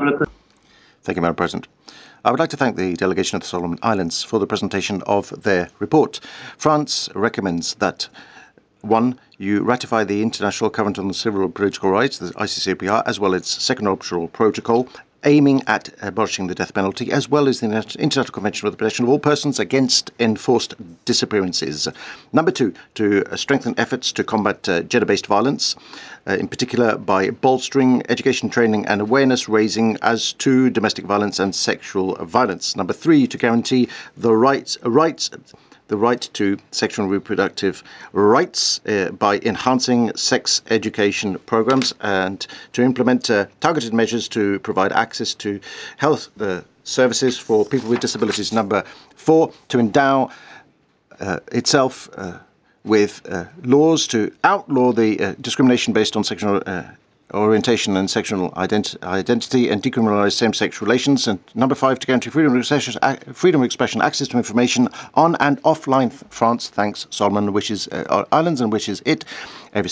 Thank you, Madam President. I would like to thank the delegation of the Solomon Islands for the presentation of their report. France recommends that 1. You ratify the International Covenant on Civil and Political Rights, the ICCPR, as well as its second optional protocol, aiming at abolishing the death penalty, as well as the International Convention for the Protection of All Persons against Enforced Disappearances. Number 2, to strengthen efforts to combat gender-based violence, in particular by bolstering education, training and awareness raising as to domestic violence and sexual violence. Number 3, to guarantee the right to sexual and reproductive rights by enhancing sex education programs, and to implement targeted measures to provide access to health services for people with disabilities. Number 4, to endow itself with laws to outlaw the discrimination based on sexual orientation and sexual identity, and decriminalise same-sex relations. And number 5, to guarantee freedom of expression, access to information on and offline France thanks Solomon, wishes Islands, and wishes it every